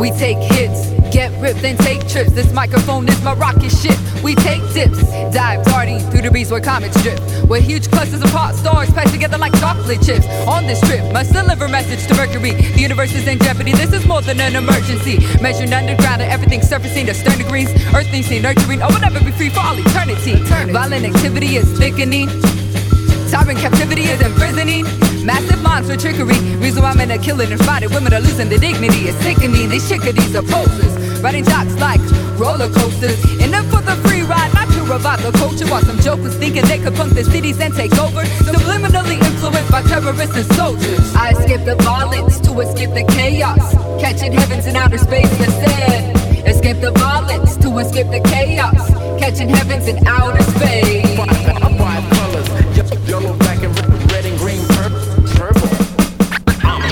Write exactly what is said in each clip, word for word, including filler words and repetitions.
We take hits, get ripped and take trips. This microphone is my rocket ship. We take dips, dive darting through the breeze where comets drift, where huge clusters of hot stars packed together like chocolate chips. On this trip, must deliver message to Mercury. The universe is in jeopardy, this is more than an emergency. Measured underground and everything surfacing to stern degrees. Earth needs to nurturing, oh, we'll never be free for all eternity. eternity. Violent activity is thickening. Tyrant captivity is imprisoning. Massive minds for trickery. Reason why men are killing and spotted women are losing their dignity. It's sickening. These chickadees are posers, riding jocks like roller coasters. In them for the free ride, not to revive the culture. While some jokers thinking they could punk the cities and take over, subliminally influenced by terrorists and soldiers. I escape the violence to escape the chaos, catching heavens in outer space instead. Escape the violence to escape the chaos, catching heavens in outer space. Five, five colors, yellow, black, and red, red and green, purple. purple. I'm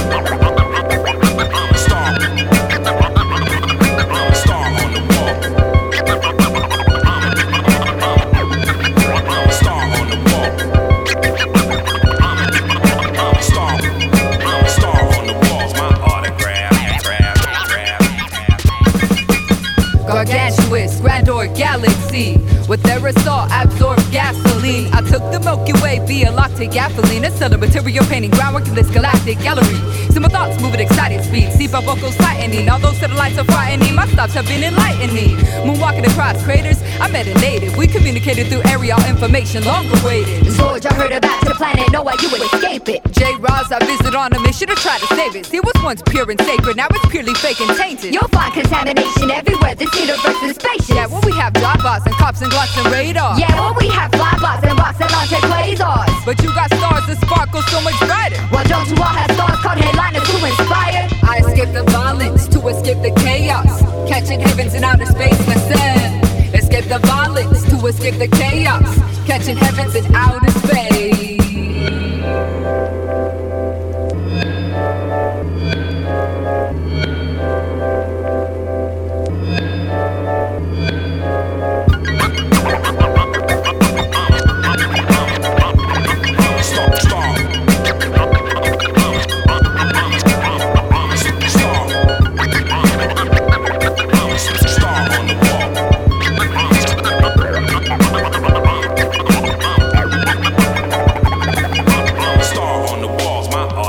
a star. I'm a star on the wall. I'm a star on the wall. I'm a star. I'm a star on the walls. My autograph. Gargantuous, grandeur galaxy with aerosol absorbed gasoline. I took the Milky Way via lactic gasoline. It's still a material painting groundwork in this galactic gallery. See my thoughts move at excited speed. See my vocals tightening. Although satellites are frightening, my stops have been enlightening. Moonwalking across craters, I met a native. We communicated through aerial information long awaited. George, I heard about to the planet. No way you would escape it. J. Roz, I visit on a mission to try to save it. It was once pure and sacred, now it's purely fake and tainted. You'll find contamination everywhere. This universe is spacious. Yeah, well we have drive-bys and cops and glocks and radar. Yeah, well we have flybots and rocks that launch at quasars. But you got stars that sparkle so much brighter. Well, don't you all have stars called headliners to inspire? I escape the violence to escape the chaos, catching heavens in outer space instead. Escape the violence to escape the chaos, catching heavens in outer space.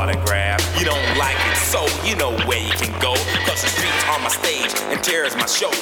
You know where you can go, cause the streets are my stage and tears my show.